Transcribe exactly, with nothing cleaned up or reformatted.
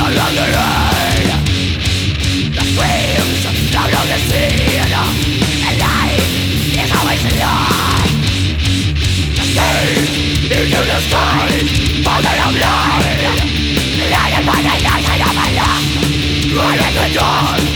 along the rain. The screams out of the sea, and life is always alive. The sea into the sky, father of light, lighted by the light of my love, right at the dawn.